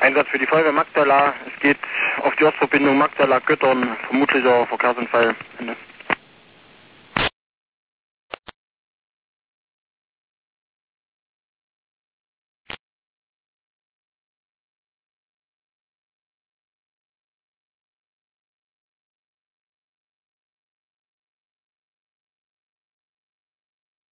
Einsatz für die Feuerwehr Magdala. Es geht auf die Ostverbindung Magdala-Göttern. Vermutlicher Verkehrsunfall. Ende.